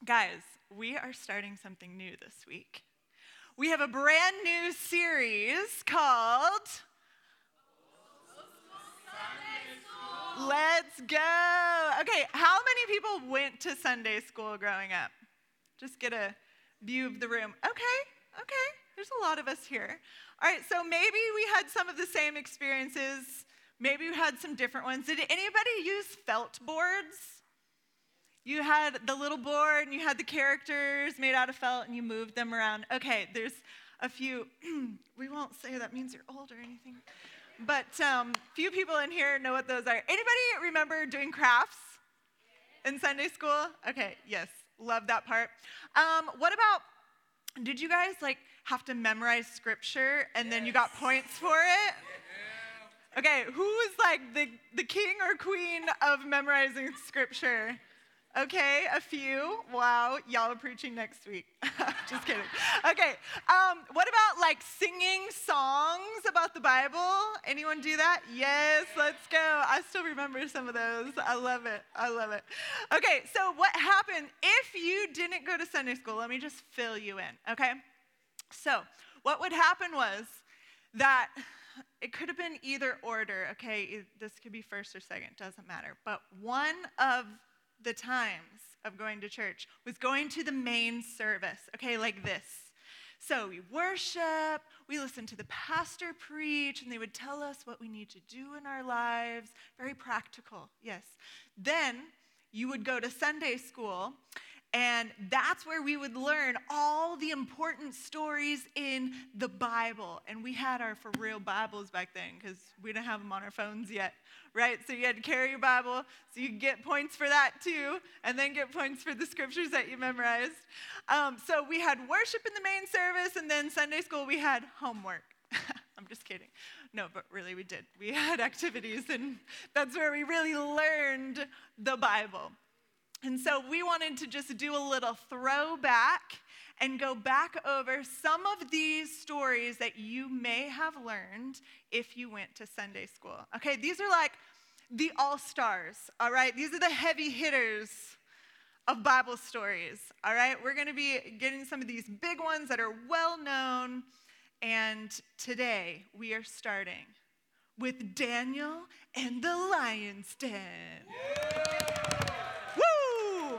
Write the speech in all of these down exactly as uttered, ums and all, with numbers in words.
Guys, we are starting something new this week. We have a brand new series called Let's Go. Okay, how many people went to Sunday school growing up? Just get a view of the room. Okay, okay, there's a lot of us here. All right, so maybe we had some of the same experiences. Maybe we had some different ones. Did anybody use felt boards? You had the little board and you had the characters made out of felt and you moved them around. Okay, there's a few. We won't say that means you're old or anything. But um, few people in here know what those are. Anybody remember doing crafts in Sunday school? Okay, yes, love that part. Um, what about, did you guys like have to memorize scripture and yes. then you got points for it? Yeah. Okay, who was like the, the king or queen of memorizing scripture? Okay, a few. Wow, y'all are preaching next week. Just kidding. Okay, um, what about like singing songs about the Bible? Anyone do that? Yes, let's go. I still remember some of those. I love it. I love it. Okay, so what happened if you didn't go to Sunday school? Let me just fill you in, okay? So what would happen was that it could have been either order, okay? This could be first or second, doesn't matter. But one of the times of going to church was going to the main service, okay, like this. So we worship, we listen to the pastor preach, and they would tell us what we need to do in our lives. Very practical, yes. Then you would go to Sunday school, and that's where we would learn all the important stories in the Bible. And we had our for real Bibles back then because we didn't have them on our phones yet, right? So you had to carry your Bible, so you get points for that too, and then get points for the scriptures that you memorized. Um, so we had worship in the main service, and then Sunday school we had homework. I'm just kidding. No, but really we did. We had activities, and that's where we really learned the Bible. And so we wanted to just do a little throwback and go back over some of these stories that you may have learned if you went to Sunday school. Okay, these are like the all-stars, all right? These are the heavy hitters of Bible stories, all right? We're going to be getting some of these big ones that are well-known, and today we are starting with Daniel and the Lion's Den. Yeah. Woo!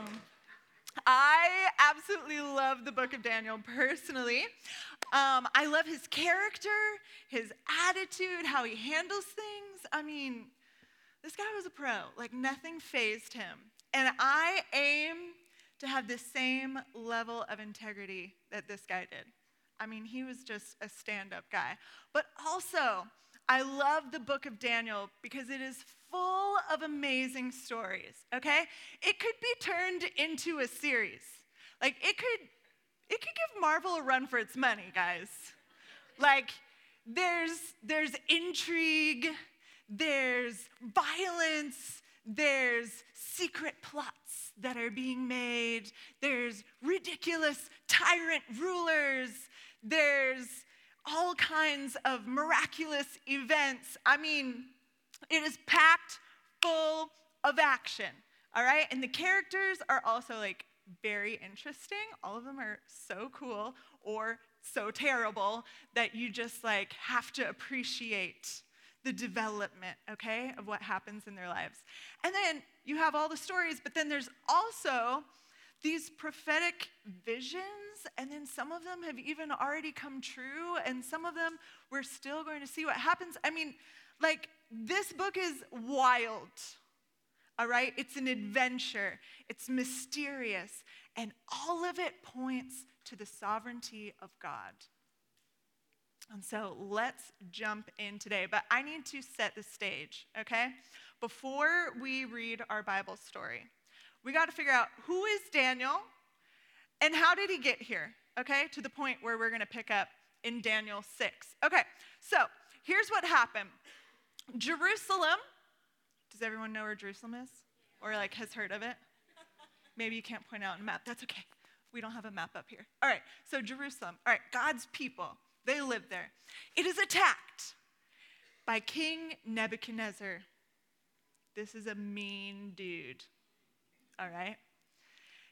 I absolutely love the book of Daniel personally. Um, I love his character, his attitude, how he handles things. I mean, this guy was a pro. Like, nothing fazed him. And I aim to have the same level of integrity that this guy did. I mean, he was just a stand-up guy. But also, I love the book of Daniel because it is full of amazing stories, okay? It could be turned into a series. Like, it could, it could give Marvel a run for its money, guys. Like, there's, there's intrigue, there's violence, there's secret plots that are being made, there's ridiculous tyrant rulers, there's all kinds of miraculous events. I mean, it is packed full of action, all right? And the characters are also, like, very interesting. All of them are so cool or so terrible that you just, like, have to appreciate the development, okay, of what happens in their lives. And then you have all the stories, but then there's also these prophetic visions, and then some of them have even already come true, and some of them we're still going to see what happens. I mean, like, this book is wild, all right? It's an adventure. It's mysterious, and all of it points to the sovereignty of God. And so let's jump in today, but I need to set the stage, okay? Before we read our Bible story, we got to figure out who is Daniel and how did he get here, okay, to the point where we're going to pick up in Daniel six. Okay, so here's what happened. Jerusalem, does everyone know where Jerusalem is? Or like has heard of it? Maybe you can't point out on a map. That's okay. We don't have a map up here. All right, so Jerusalem. All right, God's people, they live there. It is attacked by King Nebuchadnezzar. This is a mean dude. All right?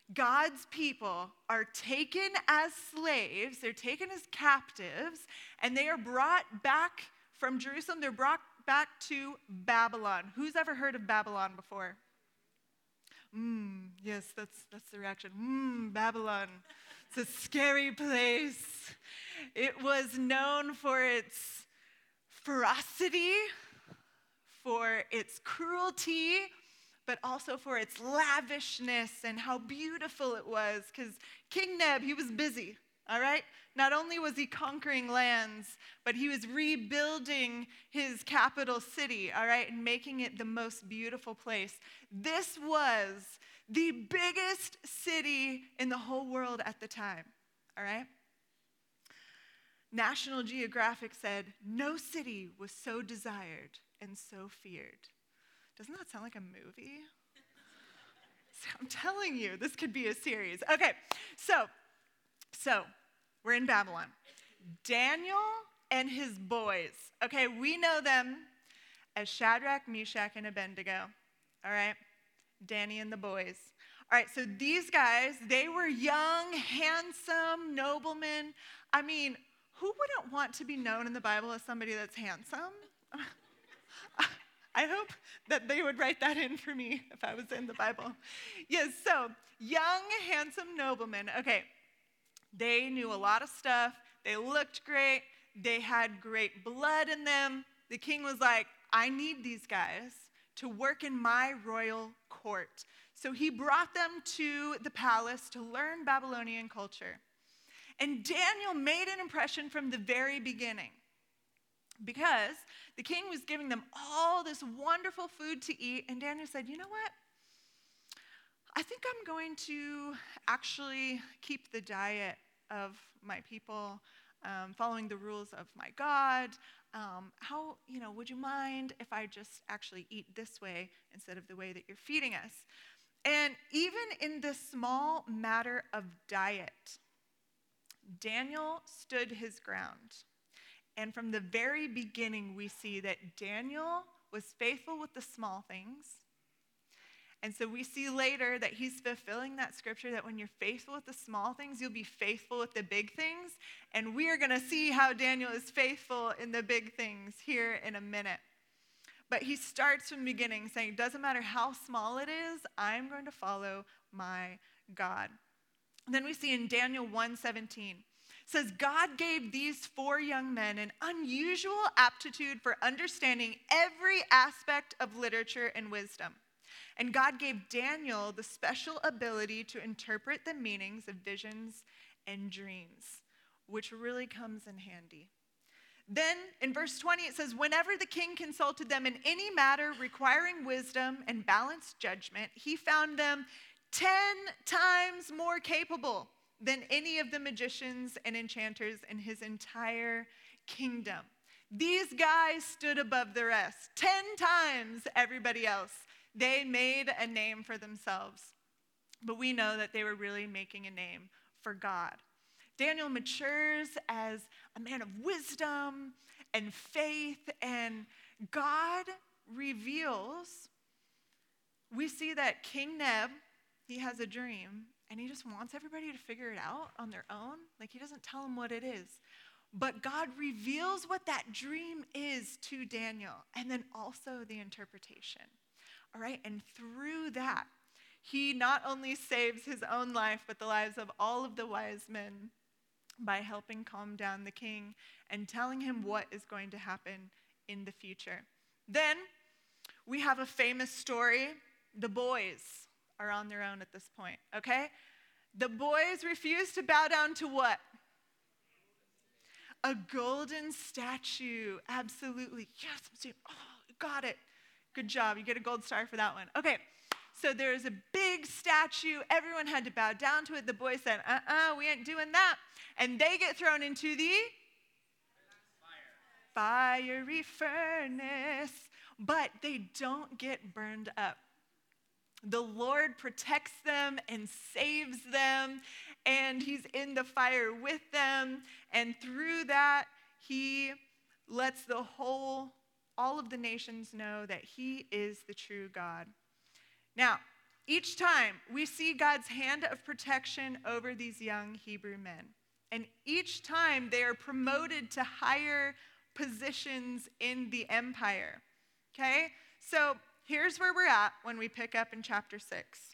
God's people are taken as slaves, they're taken as captives, and they are brought back from Jerusalem, they're brought back to Babylon. Who's ever heard of Babylon before? Mmm, yes, that's, that's the reaction. Mmm, Babylon. It's a scary place. It was known for its ferocity, for its cruelty, but also for its lavishness and how beautiful it was. Because King Neb, he was busy, all right? Not only was he conquering lands, but he was rebuilding his capital city, all right, and making it the most beautiful place. This was the biggest city in the whole world at the time, all right? National Geographic said, no city was so desired and so feared. Doesn't that sound like a movie? I'm telling you, this could be a series. Okay, so, so we're in Babylon. Daniel and his boys. Okay, we know them as Shadrach, Meshach, and Abednego. All right, Danny and the boys. All right, so these guys, they were young, handsome noblemen. I mean, who wouldn't want to be known in the Bible as somebody that's handsome? I hope that they would write that in for me if I was in the Bible. Yes, so young, handsome noblemen. Okay, they knew a lot of stuff. They looked great. They had great blood in them. The king was like, I need these guys to work in my royal court. So he brought them to the palace to learn Babylonian culture. And Daniel made an impression from the very beginning, because the king was giving them all this wonderful food to eat, and Daniel said, you know what? I think I'm going to actually keep the diet of my people, um, following the rules of my God. Um, how, you know, would you mind if I just actually eat this way instead of the way that you're feeding us? And even in this small matter of diet, Daniel stood his ground. And from the very beginning, we see that Daniel was faithful with the small things. And so we see later that he's fulfilling that scripture that when you're faithful with the small things, you'll be faithful with the big things. And we are going to see how Daniel is faithful in the big things here in a minute. But he starts from the beginning saying, it doesn't matter how small it is, I'm going to follow my God. And then we see in Daniel one seventeen, says, God gave these four young men an unusual aptitude for understanding every aspect of literature and wisdom. And God gave Daniel the special ability to interpret the meanings of visions and dreams, which really comes in handy. Then in verse twenty, it says, whenever the king consulted them in any matter requiring wisdom and balanced judgment, he found them ten times more capable than any of the magicians and enchanters in his entire kingdom. These guys stood above the rest, ten times everybody else. They made a name for themselves. But we know that they were really making a name for God. Daniel matures as a man of wisdom and faith, and God reveals. We see that King Neb, he has a dream, and he just wants everybody to figure it out on their own. Like, he doesn't tell them what it is. But God reveals what that dream is to Daniel, and then also the interpretation. All right, and through that, he not only saves his own life, but the lives of all of the wise men by helping calm down the king and telling him what is going to happen in the future. Then we have a famous story. The boys are on their own at this point, okay? The boys refuse to bow down to what? A golden statue. Absolutely. Yes, I'm saying, oh, you got it. Good job. You get a gold star for that one. Okay, so there's a big statue. Everyone had to bow down to it. The boys said, uh-uh, we ain't doing that. And they get thrown into the Fire. fiery furnace. But they don't get burned up. The Lord protects them and saves them, and he's in the fire with them. And through that, he lets the whole, all of the nations know that he is the true God. Now, each time we see God's hand of protection over these young Hebrew men. And each time they are promoted to higher positions in the empire. Okay? So here's where we're at when we pick up in chapter six.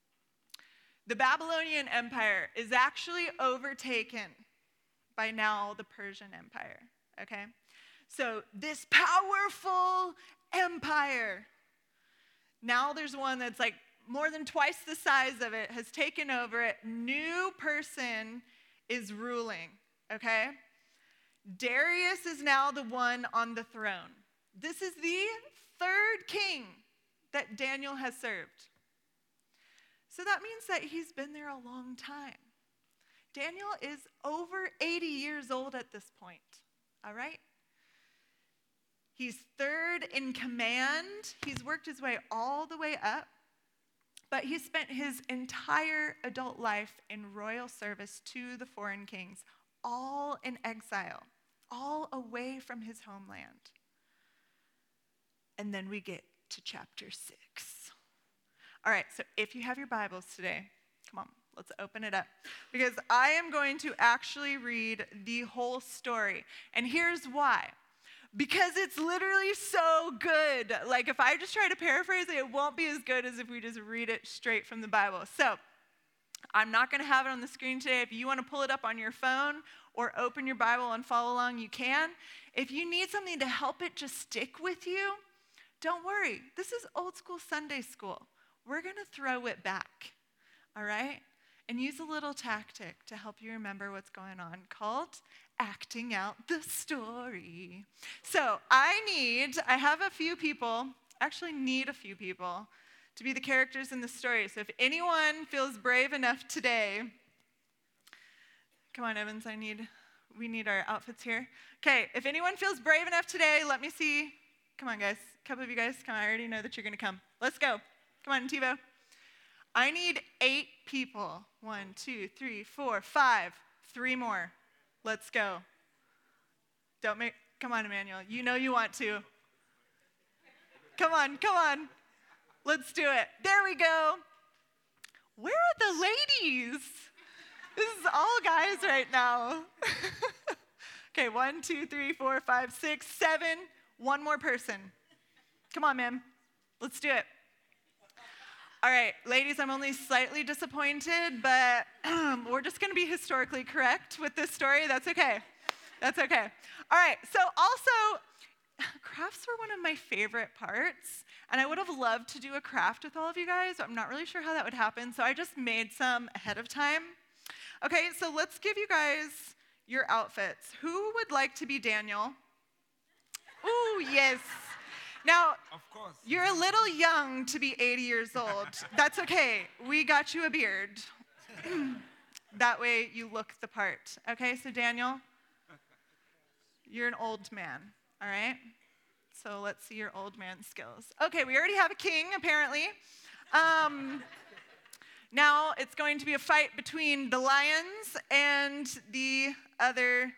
The Babylonian Empire is actually overtaken by now the Persian Empire. Okay? So this powerful empire, now there's one that's like more than twice the size of it, has taken over it. New person is ruling, okay? Darius is now the one on the throne. This is the third king that Daniel has served. So that means that he's been there a long time. Daniel is over eighty years old at this point, all right? He's third in command. He's worked his way all the way up. But he spent his entire adult life in royal service to the foreign kings, all in exile, all away from his homeland. And then we get to chapter six. All right, so if you have your Bibles today, come on, let's open it up. Because I am going to actually read the whole story. And here's why. Because it's literally so good. Like, if I just try to paraphrase it, it won't be as good as if we just read it straight from the Bible. So, I'm not going to have it on the screen today. If you want to pull it up on your phone or open your Bible and follow along, you can. If you need something to help it just stick with you, don't worry. This is old school Sunday school. We're going to throw it back, all right? And use a little tactic to help you remember what's going on called acting out the story. So I need, I have a few people, actually need a few people to be the characters in the story. So if anyone feels brave enough today, come on, Evans, I need, we need our outfits here. Okay, if anyone feels brave enough today, let me see. Come on, guys. A couple of you guys, come on. I already know that you're going to come. Let's go. Come on, TiVo. I need eight people. One, two, three, four, five. Three more. Let's go. Don't make, come on, Emmanuel. You know you want to. Come on, come on. Let's do it. There we go. Where are the ladies? This is all guys right now. Okay, one, two, three, four, five, six, seven. One more person. Come on, ma'am. Let's do it. All right, ladies, I'm only slightly disappointed, but um, we're just going to be historically correct with this story. That's okay. That's okay. All right, so also, crafts were one of my favorite parts, and I would have loved to do a craft with all of you guys. I'm not really sure how that would happen, so I just made some ahead of time. Okay, so let's give you guys your outfits. Who would like to be Daniel? Ooh, yes. Now, of course, you're a little young to be eighty years old. That's okay. We got you a beard. That way you look the part. Okay, so Daniel, you're an old man, all right? So let's see your old man skills. Okay, we already have a king, apparently. Um, now it's going to be a fight between the lions and the other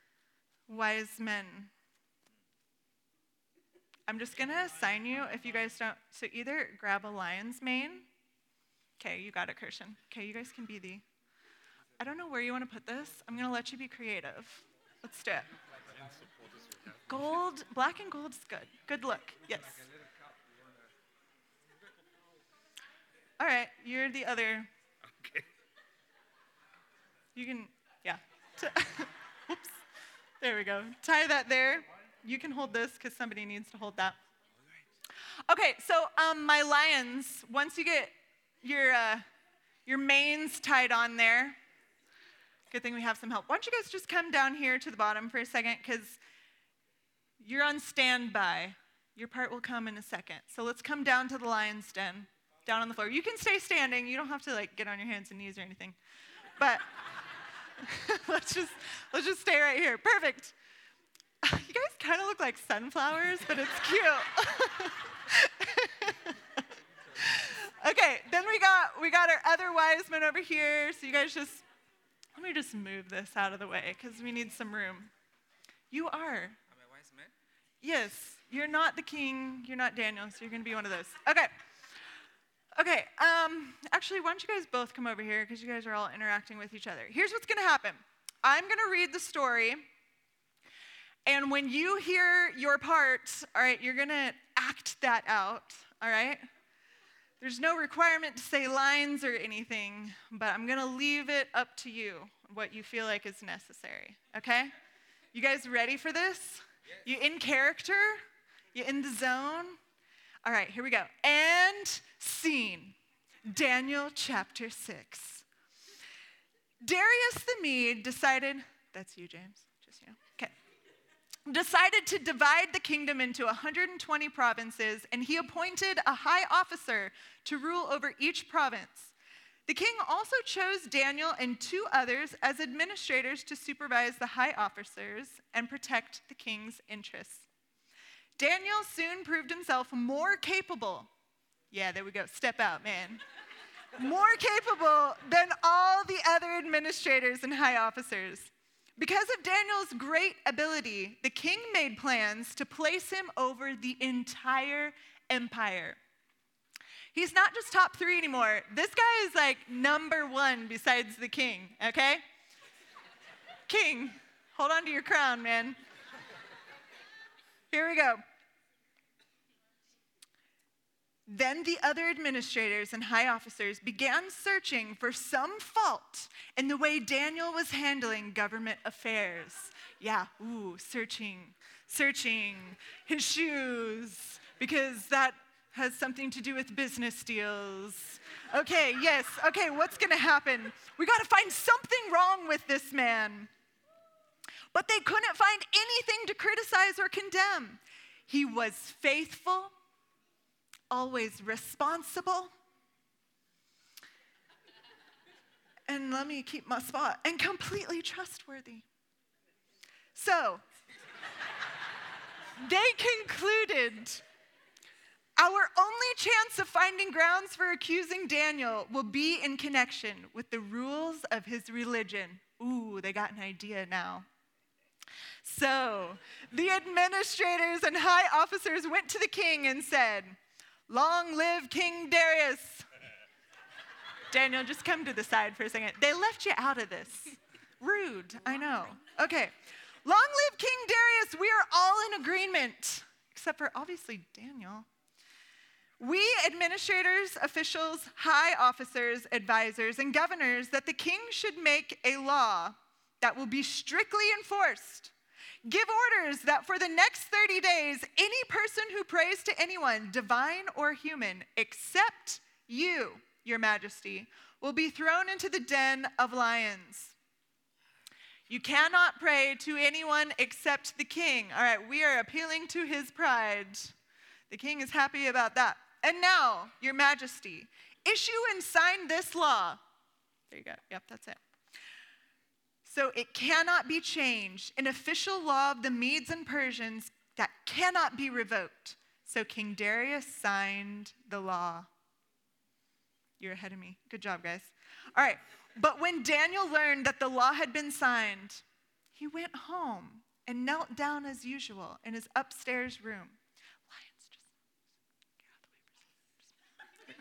wise men. I'm just going to assign you, if you guys don't, so either grab a lion's mane. Okay, you got it, Christian. Okay, you guys can be the, I don't know where you want to put this. I'm going to let you be creative. Let's do it. Gold, black and gold is good. Good look, yes. All right, you're the other. Okay. You can, yeah. Whoops. There we go. Tie that there. You can hold this because somebody needs to hold that. Okay, so um, my lions, once you get your, uh, your manes tied on there, good thing we have some help. Why don't you guys just come down here to the bottom for a second because you're on standby. Your part will come in a second. So let's come down to the lion's den, down on the floor. You can stay standing. You don't have to like get on your hands and knees or anything. But let's just let's just stay right here. Perfect. You guys kind of look like sunflowers, but it's cute. Okay, then we got we got our other wise men over here. So you guys just, let me just move this out of the way because we need some room. You are. I'm a wise man? Yes, you're not the king. You're not Daniel, so you're going to be one of those. Okay. Okay, um, actually, why don't you guys both come over here because you guys are all interacting with each other. Here's what's going to happen. I'm going to read the story, and when you hear your part, all right, you're going to act that out, all right? There's no requirement to say lines or anything, but I'm going to leave it up to you, what you feel like is necessary, okay? You guys ready for this? Yes. You in character? You in the zone? All right, here we go. And scene. Daniel chapter six. Darius the Mede decided, that's you, James, just you, okay. Decided to divide the kingdom into one hundred twenty provinces, and he appointed a high officer to rule over each province. The king also chose Daniel and two others as administrators to supervise the high officers and protect the king's interests. Daniel soon proved himself more capable. Yeah, there we go. Step out, man. More capable than all the other administrators and high officers. Because of Daniel's great ability, the king made plans to place him over the entire empire. He's not just top three anymore. This guy is like number one besides the king, okay? King, hold on to your crown, man. Here we go. Then the other administrators and high officers began searching for some fault in the way Daniel was handling government affairs. Yeah, ooh, searching, searching his shoes, because that has something to do with business deals. Okay, yes, okay, what's gonna happen? We gotta find something wrong with this man. But they couldn't find anything to criticize or condemn. He was faithful, always responsible, and let me keep my spot, and completely trustworthy. So, they concluded, our only chance of finding grounds for accusing Daniel will be in connection with the rules of his religion. Ooh, they got an idea now. So, the administrators and high officers went to the king and said, long live King Darius. Daniel, just come to the side for a second. They left you out of this. Rude, I know. Okay. Long live King Darius. We are all in agreement, except for obviously Daniel. We administrators, officials, high officers, advisors, and governors that the king should make a law that will be strictly enforced. Give orders that for the next thirty days, any person who prays to anyone, divine or human, except you, your majesty, will be thrown into the den of lions. You cannot pray to anyone except the king. All right, we are appealing to his pride. The king is happy about that. And now, your majesty, issue and sign this law. There you go. Yep, that's it. So it cannot be changed, an official law of the Medes and Persians that cannot be revoked. So King Darius signed the law. You're ahead of me. Good job, guys. All right, but when Daniel learned that the law had been signed, he went home and knelt down as usual in his upstairs room. Lions, just get out of the way.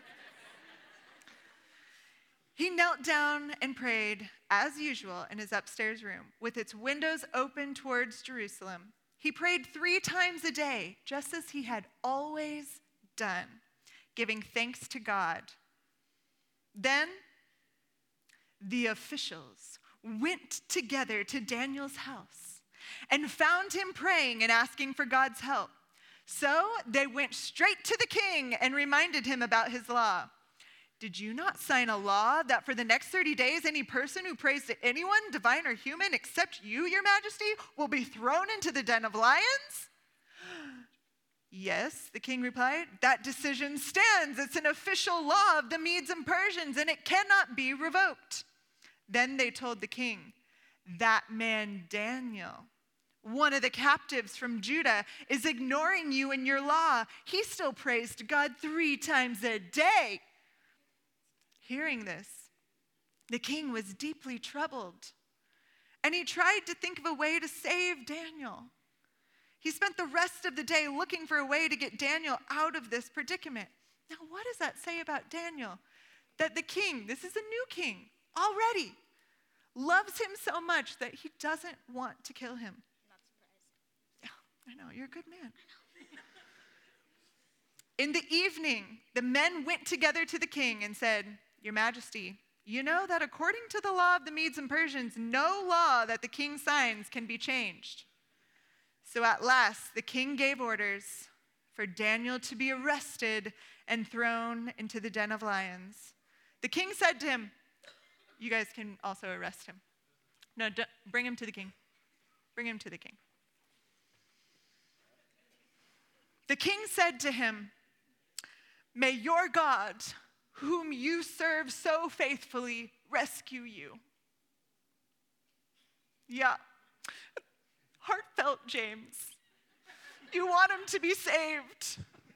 He knelt down and prayed, as usual, in his upstairs room, with its windows open towards Jerusalem. He prayed three times a day, just as he had always done, giving thanks to God. Then the officials went together to Daniel's house and found him praying and asking for God's help. So they went straight to the king and reminded him about his law. Did you not sign a law that for the next thirty days, any person who prays to anyone, divine or human, except you, your majesty, will be thrown into the den of lions? Yes, the king replied, that decision stands. It's an official law of the Medes and Persians, and it cannot be revoked. Then they told the king, that man Daniel, one of the captives from Judah, is ignoring you and your law. He still prays to God three times a day. Hearing this, the king was deeply troubled, and he tried to think of a way to save Daniel. He spent the rest of the day looking for a way to get Daniel out of this predicament. Now, what does that say about Daniel? That the king, this is a new king already, loves him so much that he doesn't want to kill him. Not surprised. Yeah, I know, you're a good man. In the evening, the men went together to the king and said, Your Majesty, you know that according to the law of the Medes and Persians, no law that the king signs can be changed. So at last, the king gave orders for Daniel to be arrested and thrown into the den of lions. The king said to him, you guys can also arrest him. No, bring him to the king. Bring him to the king. The king said to him, May your God, whom you serve so faithfully, rescue you. Yeah. Heartfelt, James. You want him to be saved.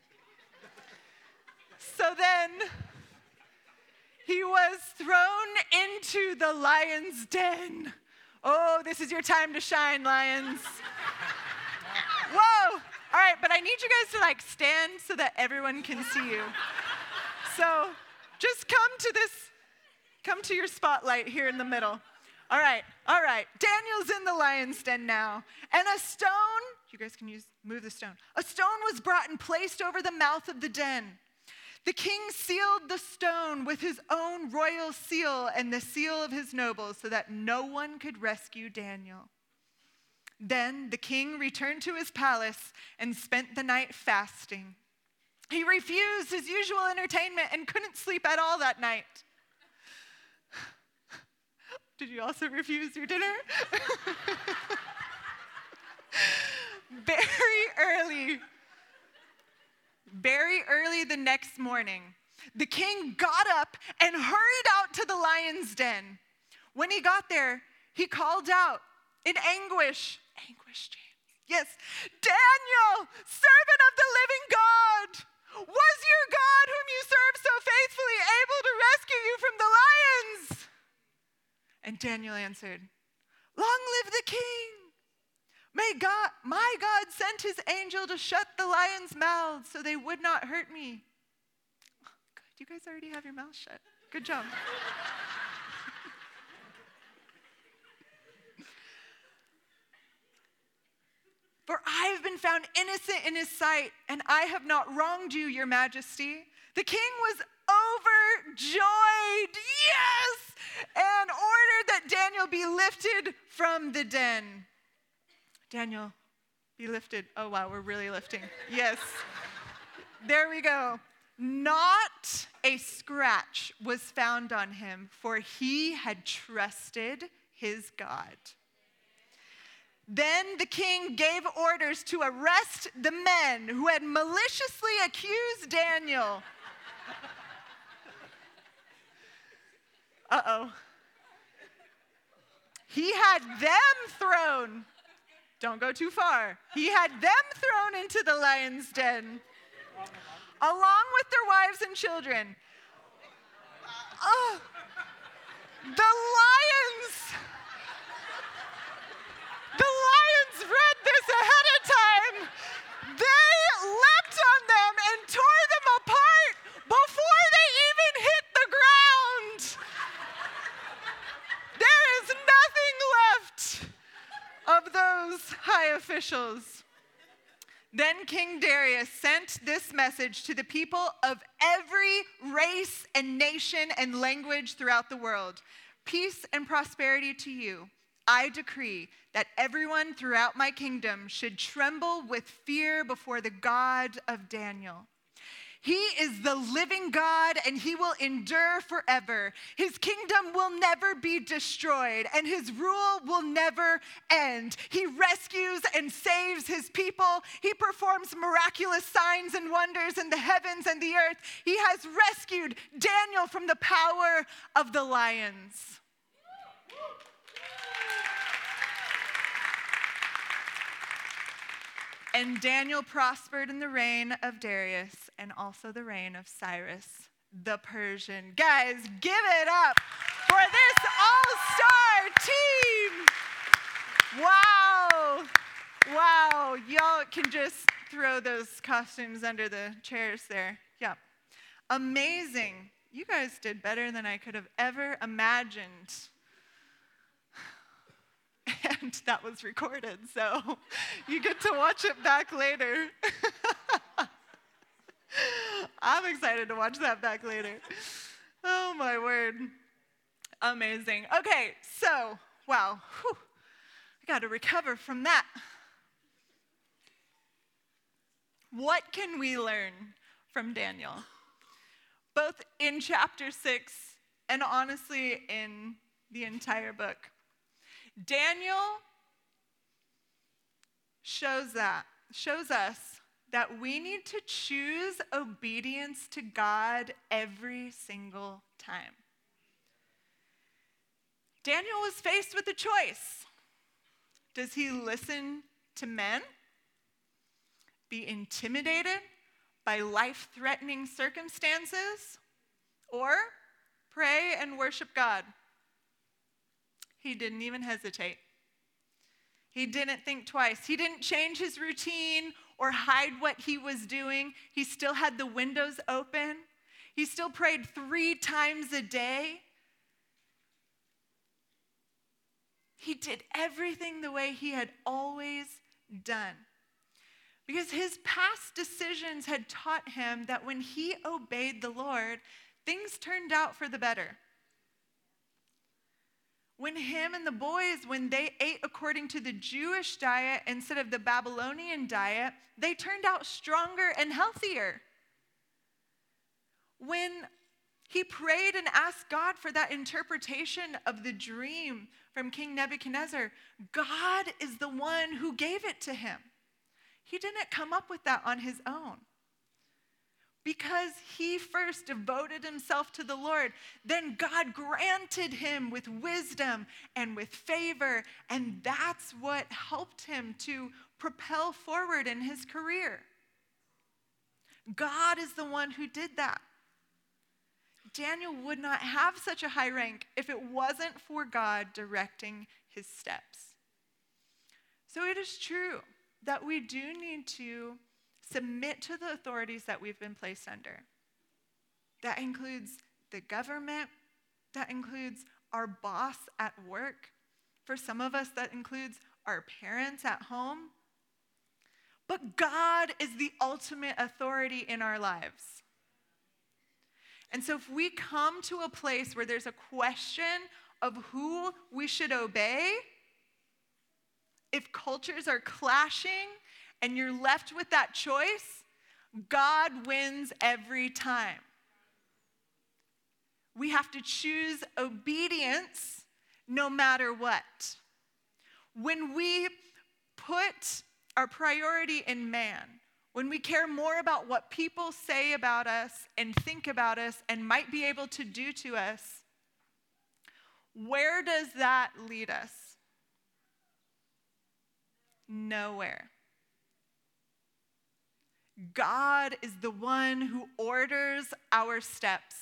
So then, he was thrown into the lion's den. Oh, this is your time to shine, lions. Whoa. All right, but I need you guys to like stand so that everyone can see you. So just come to this, come to your spotlight here in the middle. All right, all right. Daniel's in the lion's den now. And a stone, you guys can use, move the stone. A stone was brought and placed over the mouth of the den. The king sealed the stone with his own royal seal and the seal of his nobles so that no one could rescue Daniel. Then the king returned to his palace and spent the night fasting. He refused his usual entertainment and couldn't sleep at all that night. Did you also refuse your dinner? Very early, very early the next morning, the king got up and hurried out to the lion's den. When he got there, he called out in anguish, anguish, James, yes, Daniel, servant of the living God, was your God whom you serve so faithfully able to rescue you from the lions? And Daniel answered, Long live the king. May God, my God sent his angel to shut the lions' mouths so they would not hurt me. Oh, good, you guys already have your mouth shut. Good job. For I have been found innocent in his sight, and I have not wronged you, your majesty. The king was overjoyed, yes, and ordered that Daniel be lifted from the den. Daniel, be lifted. Oh, wow, we're really lifting. Yes. There we go. Not a scratch was found on him, for he had trusted his God. Then the king gave orders to arrest the men who had maliciously accused Daniel. Uh-oh. He had them thrown. Don't go too far. He had them thrown into the lion's den, along with their wives and children. Oh, the lions. The lions read this ahead of time. They leapt on them and tore them apart before they even hit the ground. There is nothing left of those high officials. Then King Darius sent this message to the people of every race and nation and language throughout the world. Peace and prosperity to you. I decree that everyone throughout my kingdom should tremble with fear before the God of Daniel. He is the living God, and he will endure forever. His kingdom will never be destroyed, and his rule will never end. He rescues and saves his people. He performs miraculous signs and wonders in the heavens and the earth. He has rescued Daniel from the power of the lions. And Daniel prospered in the reign of Darius and also the reign of Cyrus the Persian. Guys, give it up for this all-star team. Wow. Wow. Y'all can just throw those costumes under the chairs there. Yeah. Amazing. You guys did better than I could have ever imagined. And that was recorded, so you get to watch it back later. I'm excited to watch that back later. Oh, my word. Amazing. Okay, so, wow. Whew. I got to recover from that. What can we learn from Daniel? Both in chapter six and honestly in the entire book. Daniel shows that, shows us that we need to choose obedience to God every single time. Daniel was faced with a choice. Does he listen to men? Be intimidated by life-threatening circumstances? Or pray and worship God? He didn't even hesitate. He didn't think twice. He didn't change his routine or hide what he was doing. He still had the windows open. He still prayed three times a day. He did everything the way he had always done. Because his past decisions had taught him that when he obeyed the Lord, things turned out for the better. When him and the boys, when they ate according to the Jewish diet instead of the Babylonian diet, they turned out stronger and healthier. When he prayed and asked God for that interpretation of the dream from King Nebuchadnezzar, God is the one who gave it to him. He didn't come up with that on his own. Because he first devoted himself to the Lord, then God granted him with wisdom and with favor, and that's what helped him to propel forward in his career. God is the one who did that. Daniel would not have such a high rank if it wasn't for God directing his steps. So it is true that we do need to submit to the authorities that we've been placed under. That includes the government. That includes our boss at work. For some of us, that includes our parents at home. But God is the ultimate authority in our lives. And so if we come to a place where there's a question of who we should obey, if cultures are clashing, and you're left with that choice, God wins every time. We have to choose obedience no matter what. When we put our priority in man, when we care more about what people say about us and think about us and might be able to do to us, where does that lead us? Nowhere. God is the one who orders our steps.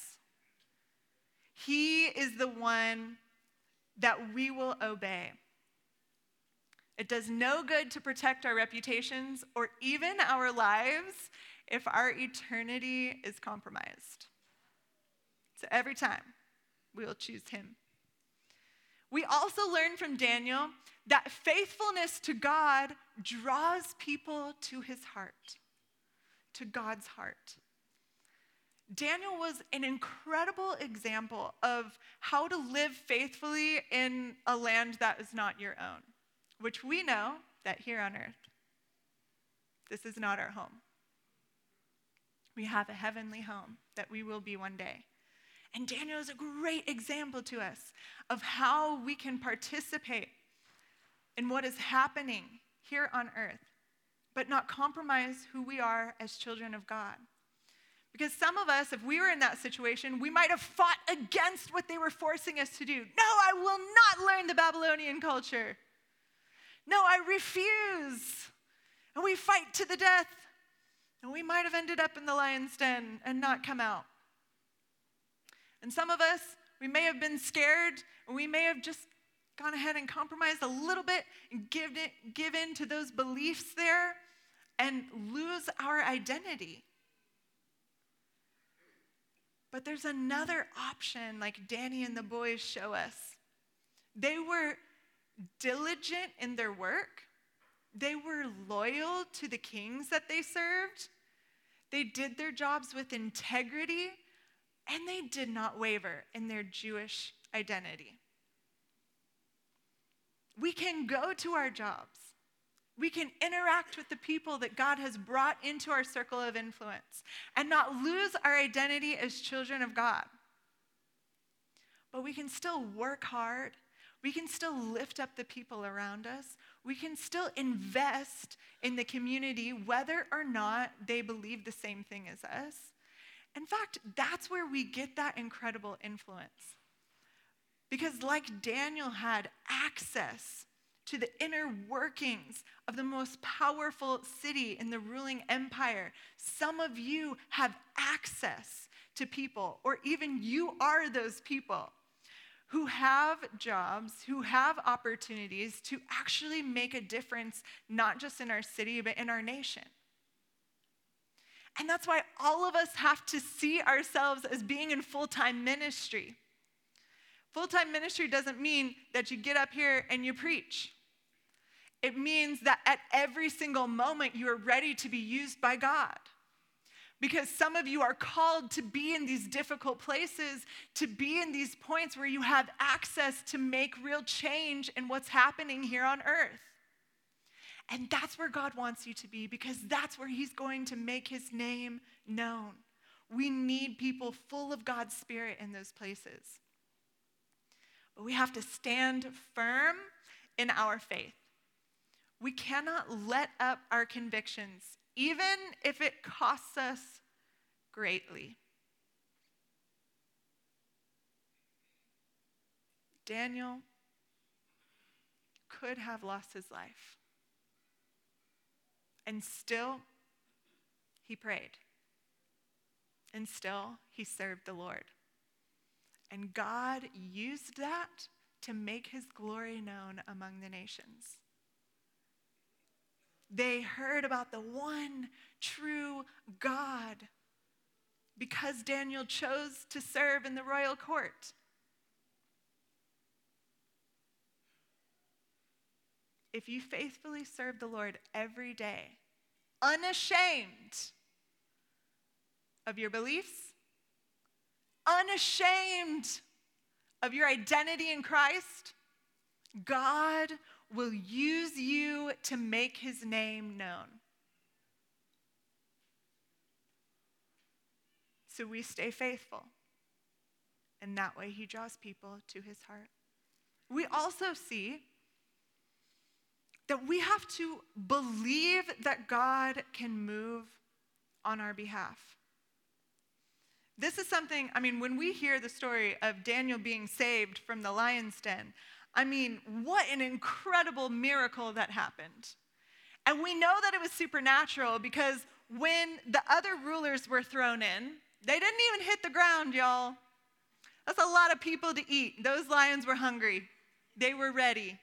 He is the one that we will obey. It does no good to protect our reputations or even our lives if our eternity is compromised. So every time, we will choose him. We also learn from Daniel that faithfulness to God draws people to his heart. To God's heart. Daniel was an incredible example of how to live faithfully in a land that is not your own, which we know that here on earth, this is not our home. We have a heavenly home that we will be one day. And Daniel is a great example to us of how we can participate in what is happening here on earth, but not compromise who we are as children of God. Because some of us, if we were in that situation, we might have fought against what they were forcing us to do. No, I will not learn the Babylonian culture. No, I refuse. And we fight to the death. And we might have ended up in the lion's den and not come out. And some of us, we may have been scared, and we may have just gone ahead and compromised a little bit and give, it, give in to those beliefs there and lose our identity. But there's another option, like Danny and the boys show us. They were diligent in their work. They were loyal to the kings that they served. They did their jobs with integrity, and they did not waver in their Jewish identity. We can go to our jobs. We can interact with the people that God has brought into our circle of influence and not lose our identity as children of God. But we can still work hard. We can still lift up the people around us. We can still invest in the community whether or not they believe the same thing as us. In fact, that's where we get that incredible influence. Because like Daniel had access to the inner workings of the most powerful city in the ruling empire, some of you have access to people, or even you are those people who have jobs, who have opportunities to actually make a difference, not just in our city, but in our nation. And that's why all of us have to see ourselves as being in full-time ministry. Full-time ministry doesn't mean that you get up here and you preach. It means that at every single moment you are ready to be used by God. Because some of you are called to be in these difficult places, to be in these points where you have access to make real change in what's happening here on earth. And that's where God wants you to be, because that's where he's going to make his name known. We need people full of God's Spirit in those places. But we have to stand firm in our faith. We cannot let up our convictions, even if it costs us greatly. Daniel could have lost his life. And still, he prayed. And still, he served the Lord. And God used that to make his glory known among the nations. They heard about the one true God because Daniel chose to serve in the royal court. If you faithfully serve the Lord every day, unashamed of your beliefs, unashamed of your identity in Christ, God will use you to make his name known. So we stay faithful. And that way he draws people to his heart. We also see that we have to believe that God can move on our behalf. This is something, I mean, when we hear the story of Daniel being saved from the lion's den, I mean, what an incredible miracle that happened. And we know that it was supernatural because when the other rulers were thrown in, they didn't even hit the ground, y'all. That's a lot of people to eat. Those lions were hungry. They were ready.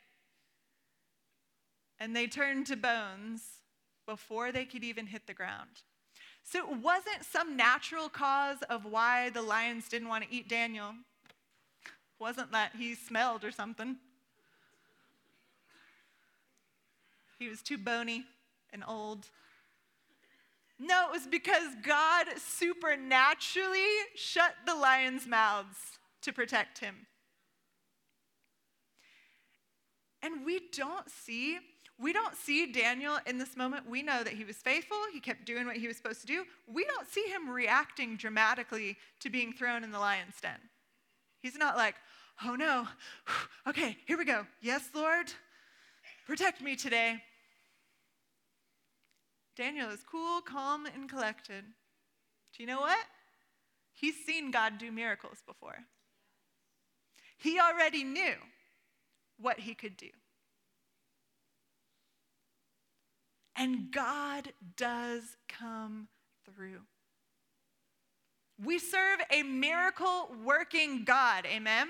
And they turned to bones before they could even hit the ground. So it wasn't some natural cause of why the lions didn't want to eat Daniel. It wasn't that he smelled or something. He was too bony and old. No, it was because God supernaturally shut the lions' mouths to protect him. And we don't see, we don't see Daniel in this moment. We know that he was faithful. He kept doing what he was supposed to do. We don't see him reacting dramatically to being thrown in the lion's den. He's not like, oh no, okay, here we go. Yes, Lord, protect me today. Daniel is cool, calm, and collected. Do you know what? He's seen God do miracles before. He already knew what he could do. And God does come through. We serve a miracle-working God, amen?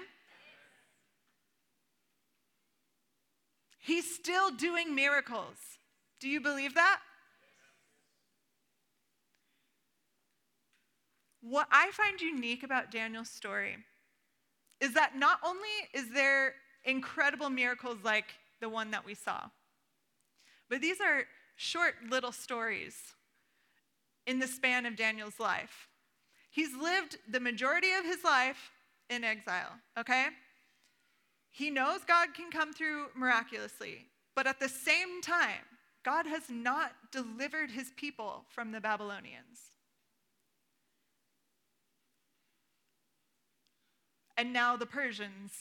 He's still doing miracles. Do you believe that? What I find unique about Daniel's story is that not only is there incredible miracles like the one that we saw, but these are short little stories in the span of Daniel's life. He's lived the majority of his life in exile, okay? He knows God can come through miraculously, but at the same time, God has not delivered his people from the Babylonians. And now the Persians,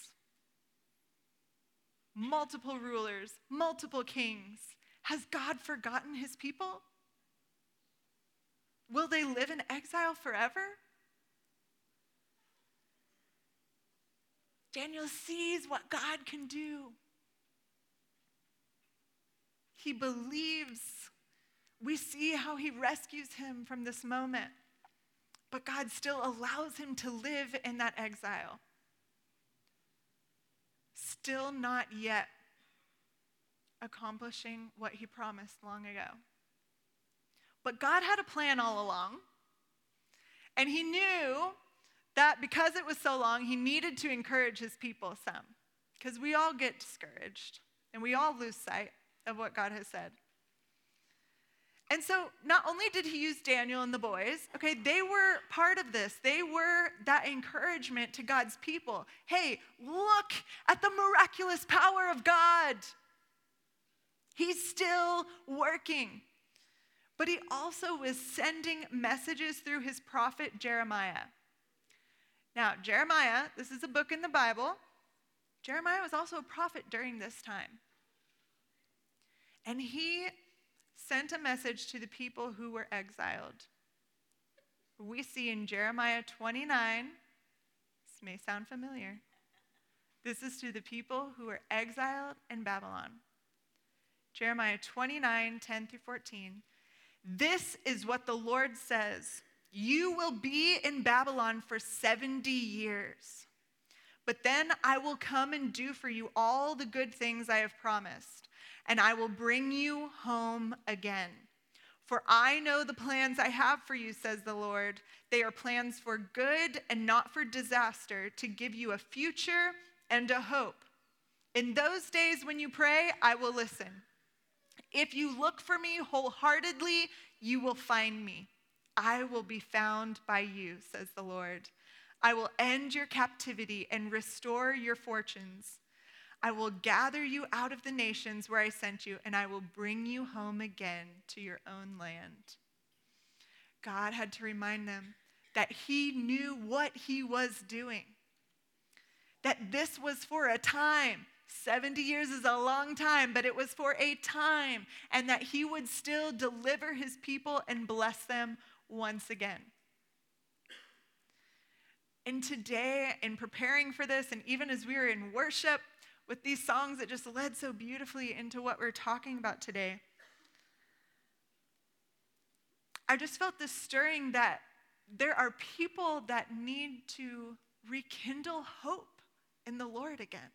multiple rulers, multiple kings. Has God forgotten his people? Will they live in exile forever? Daniel sees what God can do. He believes. We see how he rescues him from this moment. But God still allows him to live in that exile. Still not yet accomplishing what he promised long ago. But God had a plan all along. And he knew that because it was so long, he needed to encourage his people some. Because we all get discouraged. And we all lose sight of what God has said. And so not only did he use Daniel and the boys, okay, they were part of this. They were that encouragement to God's people. Hey, look at the miraculous power of God. He's still working. But he also was sending messages through his prophet Jeremiah. Now, Jeremiah, this is a book in the Bible. Jeremiah was also a prophet during this time. And he sent a message to the people who were exiled. We see in Jeremiah twenty-nine, this may sound familiar. This is to the people who were exiled in Babylon. Jeremiah twenty-nine, ten through fourteen. This is what the Lord says. You will be in Babylon for seventy years. But then I will come and do for you all the good things I have promised, and I will bring you home again. For I know the plans I have for you, says the Lord. They are plans for good and not for disaster, to give you a future and a hope. In those days when you pray, I will listen. If you look for me wholeheartedly, you will find me. I will be found by you, says the Lord. I will end your captivity and restore your fortunes. I will gather you out of the nations where I sent you, and I will bring you home again to your own land. God had to remind them that he knew what he was doing. That this was for a time. seventy years is a long time, but it was for a time. And that he would still deliver his people and bless them once again. And today, in preparing for this, and even as we were in worship, with these songs that just led so beautifully into what we're talking about today, I just felt this stirring that there are people that need to rekindle hope in the Lord again.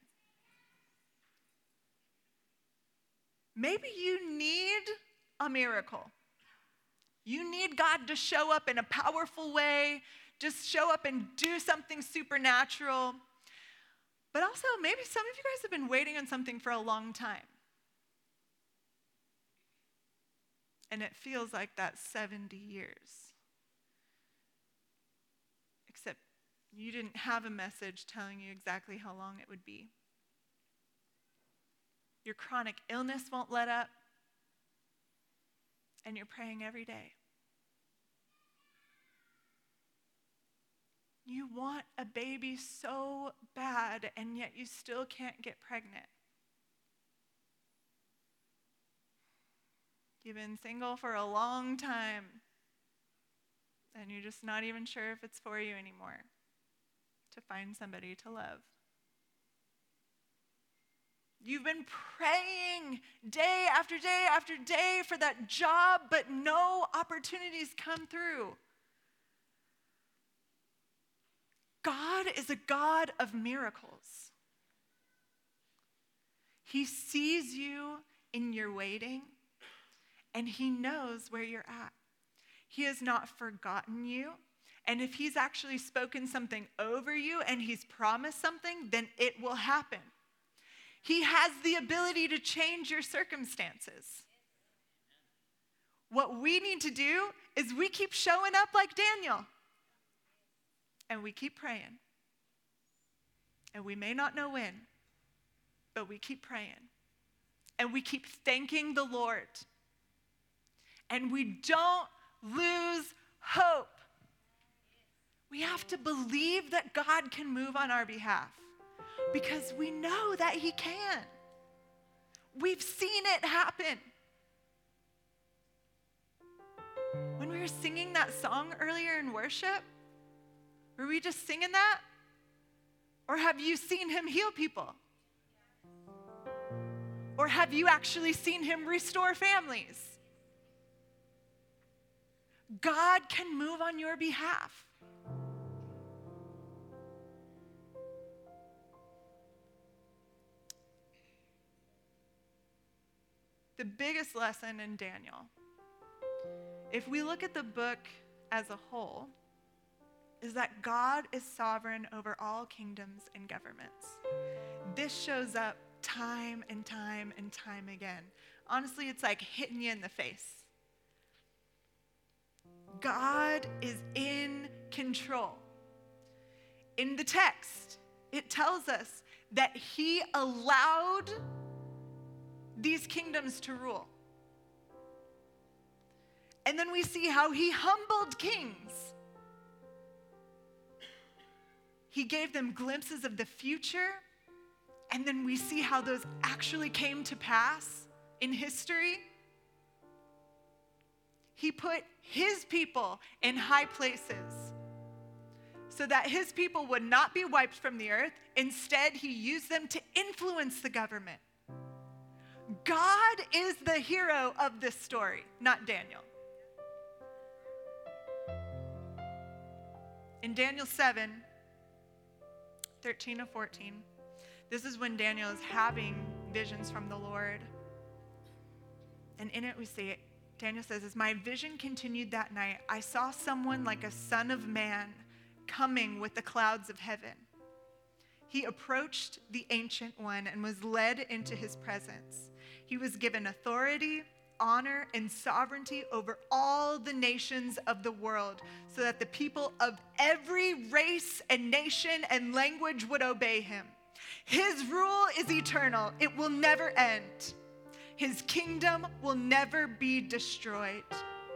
Maybe you need a miracle. You need God to show up in a powerful way, just show up and do something supernatural. But also, maybe some of you guys have been waiting on something for a long time. And it feels like that seventy years. Except you didn't have a message telling you exactly how long it would be. Your chronic illness won't let up. And you're praying every day. You want a baby so bad, and yet you still can't get pregnant. You've been single for a long time, and you're just not even sure if it's for you anymore to find somebody to love. You've been praying day after day after day for that job, but no opportunities come through. God is a God of miracles. He sees you in your waiting, and he knows where you're at. He has not forgotten you, And if he's actually spoken something over you and he's promised something, then it will happen. He has the ability to change your circumstances. What we need to do is we keep showing up like Daniel. And we keep praying. And we may not know when, but we keep praying. And we keep thanking the Lord. And we don't lose hope. We have to believe that God can move on our behalf because we know that he can. We've seen it happen. When we were singing that song earlier in worship, were we just singing that? Or have you seen him heal people? Or have you actually seen him restore families? God can move on your behalf. The biggest lesson in Daniel, if we look at the book as a whole, is that God is sovereign over all kingdoms and governments. This shows up time and time and time again. Honestly, it's like hitting you in the face. God is in control. In the text, it tells us that he allowed these kingdoms to rule. And then we see how he humbled kings. He gave them glimpses of the future, and then we see how those actually came to pass in history. He put his people in high places so that his people would not be wiped from the earth. Instead, he used them to influence the government. God is the hero of this story, not Daniel. In Daniel seven, thirteen to fourteen, this is when Daniel is having visions from the Lord. And in it we see it. Daniel says, as my vision continued that night, I saw someone like a son of man coming with the clouds of heaven. He approached the Ancient One and was led into his presence. He was given authority, honor, and sovereignty over all the nations of the world, so that the people of every race and nation and language would obey him. His rule is eternal. It will never end. His kingdom will never be destroyed.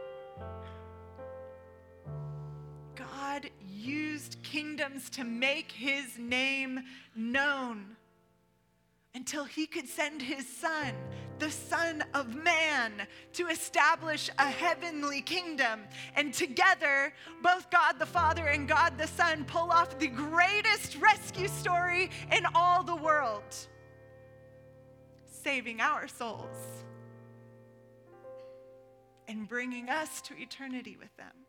God used kingdoms to make his name known until he could send his son, the Son of Man, to establish a heavenly kingdom. And together, both God the Father and God the Son pull off the greatest rescue story in all the world, saving our souls and bringing us to eternity with them.